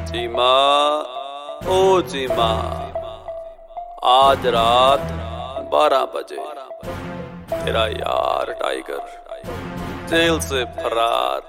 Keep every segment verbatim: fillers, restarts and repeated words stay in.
चीमा ओ चीमा, आज रात बारह बजे तेरा यार टाइगर जेल से फरार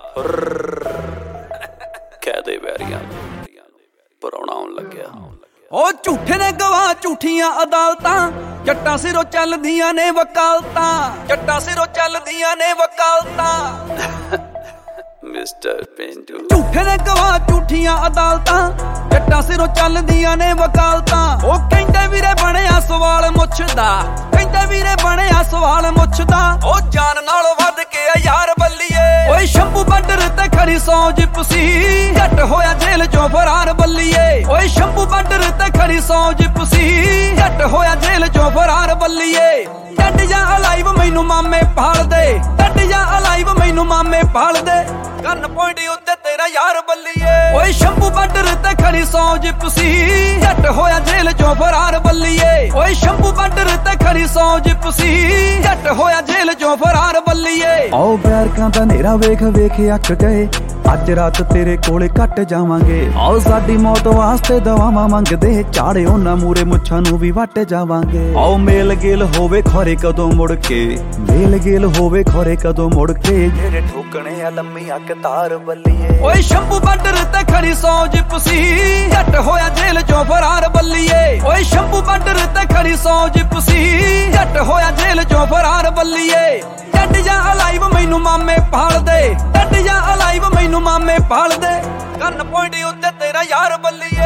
कह दे बैरिया पराउणा आउण लग्या। ओ झूठे ने गवाह झूठियां अदालतां, जट्टां सिरों चलदियां ने वकालतां, जट्टां सिरों चलदियां ने वकालतां। मिस्टर पेंडू झूठे ने गवाह झूठियां अदालतां, जट्टां सिरों चलदियां ने वकालतां। ओ कहंदे वीरे बणिया सवाल मुछदा, कहंदे वीरे बणिया सवाल मुछदा। ओ जान नालों वध के आ यार बल्लीए, ओए शंभू बॉर्डर ते खड़ी सौ जिपसी, जट होया जेल चों फरार बल्लीए। ओए शंभू बॉर्डर ते खड़ी सौ जिपसी, जट होया जेल चों फरार बल्लीए। डड जा अलाइव मैनू मामे भाल दे, डड जा अलाइव मैनू मामे भाल दे। गन पॉइंट उत्ते तेरा यार बल्लीए। ओए शंभू बॉर्डर ते खड़ी सौ जिपसी, जट होया जेल चों फरार बल्लीए। ओए शंभू बॉर्डर ते खड़ी सौ जिपसी, जट होया जेल चों फरार बल्लीए। आओ बैरकां दा नेरा वेख वेख अक गए, अज रात तेरे कोले कट जावांगे। आओ साडी मौत वास्ते दवावां मंगदे, चाड़े उन्हां मूरे मुच्छां नूं भी वट जावांगे। आओ मेल गेल होवे खोरे कदों मुड़ के, मेल गेल होवे खोरे कदों मुड़ के, जेरे ठोकणे आ लम्मी अक तार बल्लीए। ओए शंभू बॉर्डर ते खड़ी सौ जिपसी, जट होया जेल चों फरार बल्लीए। ओए शंभू बॉर्डर ते खड़ी सौ जिपसी, जट होया जेल चों फरार बल्लीए। डड जा अलाइव मैनू मामे भाल दे, डड जा अलाइव मैनू मामे भाल दे। गन पॉइंट उत्ते तेरा यार बल्लीए।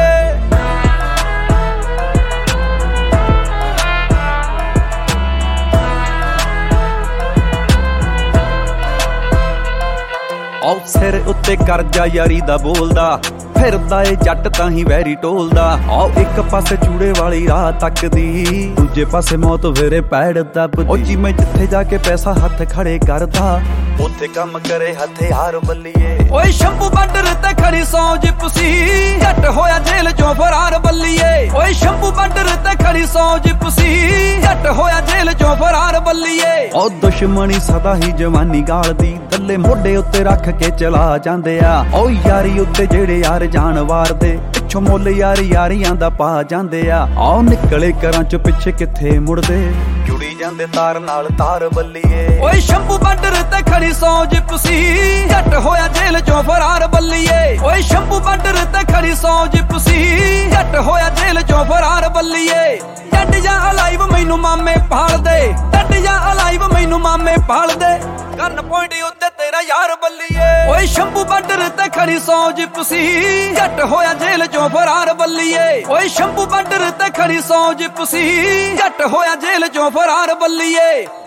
आओ सिर उत्ते करजा यारी दा बोलदा, फिरदा ए जट तां ही वैरी टोलदा। आओ एक पासे चूड़े वाली राह तकदी, दूजे पासे मौत वेरे पैड़ दबदी। ओ जी मैं जिथे जाके पैसा हथ खड़े करदा, उत्थे कम करे हथियार बल्लीए। ओए शंभू बॉर्डर ते खड़ी सौ जिपसी, जट होया जेल चों फरार बल्लीए। ओए शंभू बॉर्डर ते खड़ी सौ जिपसी, जट होया जेल चों फरार बल्लीए। ओ दुश्मनी सदा ही जवानी गालदी, दल्ले मोढे उत्ते रख के चला जांदे आ। ओ यारी उत्ते जेड़े यार जान वारदे, पिछों मुੱਲ यार यारियां दा पा जांदे आ। आओ निकले घरां चों पिछे किथे मुड़दे, जुड़ी जांदे तार नाल तार बल्लीए। ओए शंभू बॉर्डर ते खड़ी सौ जिपसी, जट होया जेल चों फरार बल्लीए। ओए शंभू बॉर्डर ते खड़ी सौ जिपसी, जट होया जेल चों फरार बल्लीए। डड जा अलाइव मैनू मामे भाल दे, डड जा अलाइव मैनू मामे भाल दे। गन पॉइंट उत्ते तेरा यार बल्लीए। ओए शंभू बॉर्डर ते खड़ी सौ जिपसी, जट होया जेल चों फरार बल्लीए। ओए शंभू बॉर्डर ते खड़ी सौ जिपसी, जट होया जेल चों फरार बल्लीए।